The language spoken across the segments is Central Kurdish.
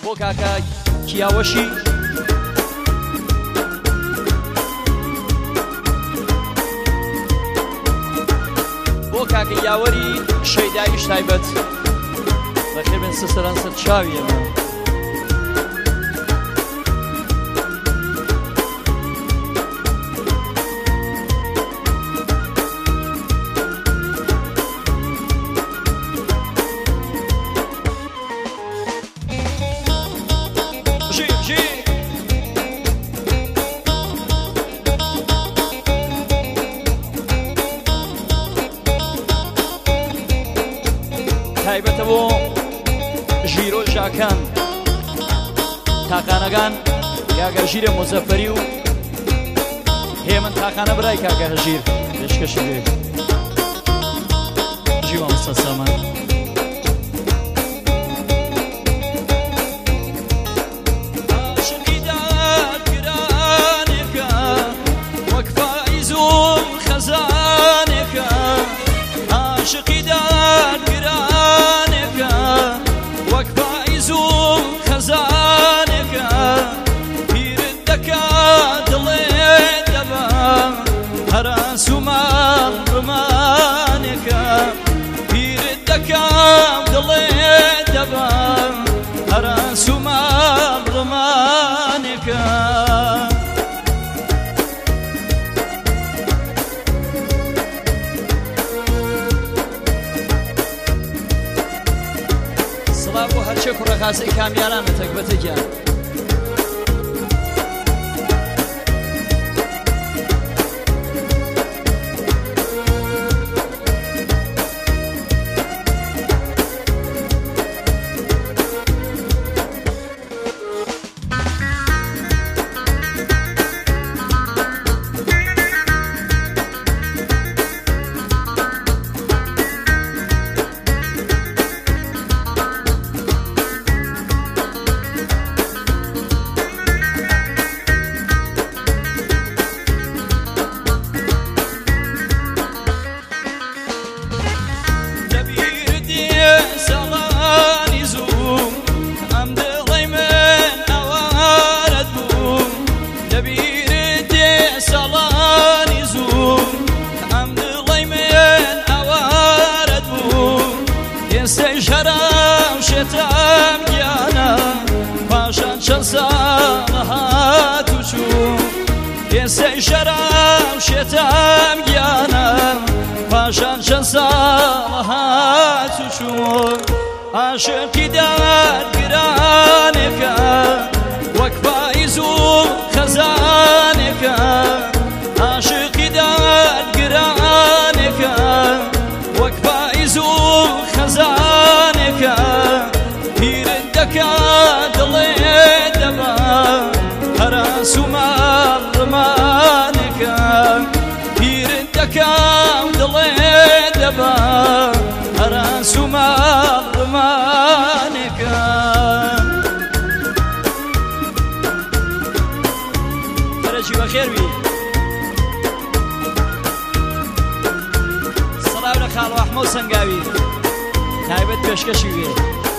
بۆ کاکە کیاوەشی بۆ کاکە یاوەری شەیداییش تایبەت بەخێر بێن سەسەران سەر چاوی ئێمە تایبەتە بۆ ژیرۆ ژاکان تاقانەکان کاکە ژیرە مۆزەفەری و هێمن تاقانە برای کاکە هەژیر پێشکەشی بێ ژیوە مستە سامان هەرچێ کوڕەخاسەی کامیانانە تەکبەتەکیان پێسەی شەرام شێتام گیانە پاشان چەند ساڵ هاتوو چوون عاشقی دادگرانێکە وەک پاییز و خەزانێکە عاشقی دادگرانێکە وەک پاییز و خەزانێکە پیرت دەکات دڵێ دەبا هەراس و ماڵڕمانێکە پیرت دەکام دڵێ دەبا هەراس و ماڵڕمانێکە فەرەجی بەخێروی سەڵاو لە خاڵ ئەحمە و سەنگاوی تایبەت پێشکەشی وێ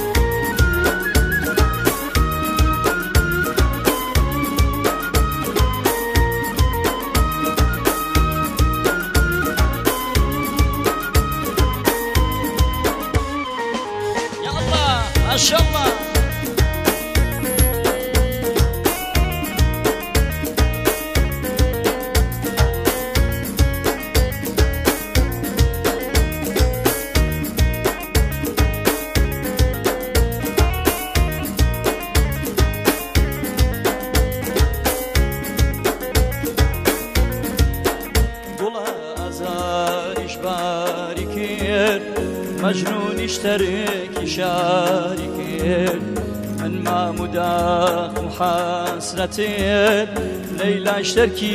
ما شاء الله مجنون اشترك يشاركين من ما مداخ محاسرتين ليلى اشتركي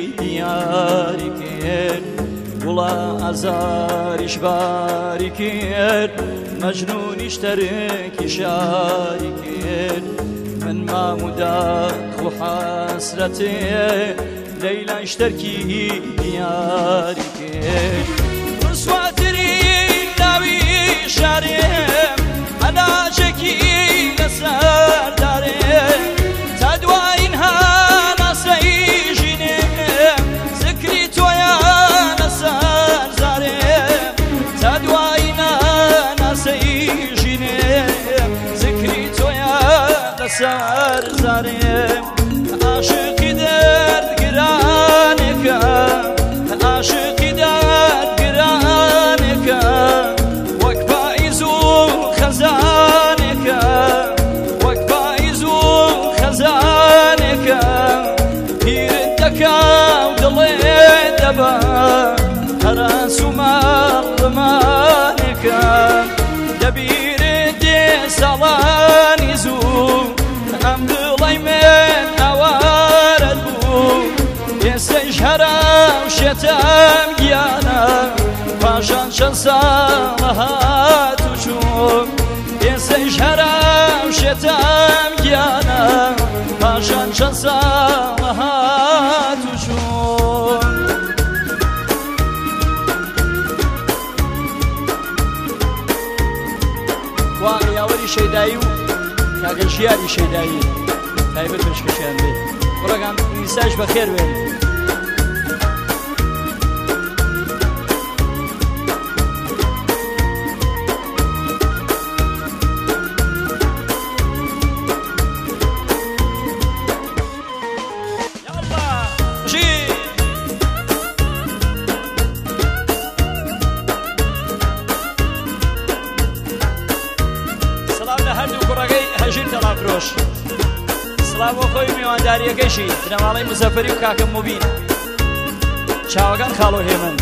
دياركين ولا أزار إشباركين مجنون اشترك يشاركين من ما مداخ محاسرتين ليلى اشتركي دياركين شارم أنا شكي نسار لسر زارم عاشقی درد گرانکه عاشقی درد گرانکه وەک پاییز و خەزانێکە وەک پاییز و خەزانێکە پیرت دەکا و دڵێ دەبا هەراس و ماڵمانێکە دەبیرت دێ ساڵانی زوو ئەم دڵی من ئەوارەت بوو ئێستەش هەراوشێتم گیانە پاشان چەند ساڵە هاتوچوو ئێستەش هەراوشێتم گیانە پاشان چەند ساڵە هاتوچوو وا یاوەری شەیدایی و کاگە ژیاری شەیدایی تایبەت پێشکەشیان بێ کوڕەکان میساژ بەخێر بێن سڵاو بۆ خۆی میوانداریەکەیشی بنەماڵەی مزەفەری و کاکەم موبین چاوەکان خاڵۆ هێمن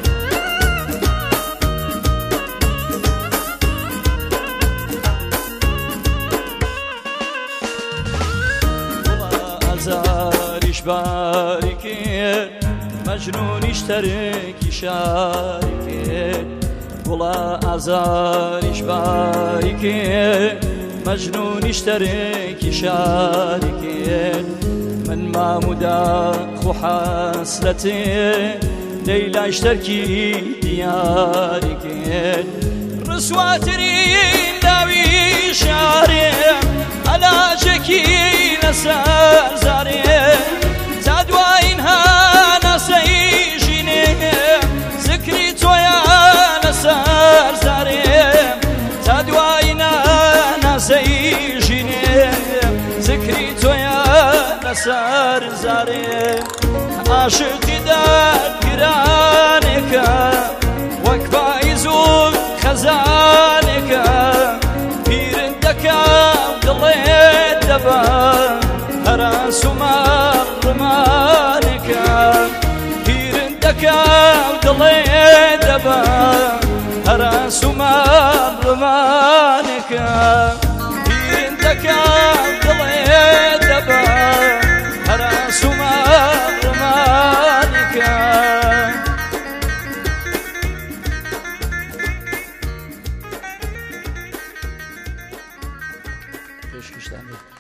ئازاریش باری کرد مەجنونیش تەرێکی شاری کرد گوڵە ئازاریش باری کرد مەجنونیش تەرێکی شاری کرد من مامودا خۆ حەسرەتێ لەیلاش تەرکی دیاری کرد ڕسواترین داوی شارێ عەلاجێکی لەسەر زارێ تا دوایین هاناسەی ژینێ زکری تۆیە لەسەر زارێ تا دوایین هاناسەی ژینێ زکری تۆیە لەسەر زارێ عاشقی دەرگرانێکە وەک پاییز و خەزانێکە پیرت دەکا و دڵێت دەبا هەراس و ماڵمانێکە پیرت دەکا و دڵێت دەبا هەراس و ماڵمانێکە پیرت دەکا و دڵێت دەبا هەراس و ماڵمانێکە پێشکەشتان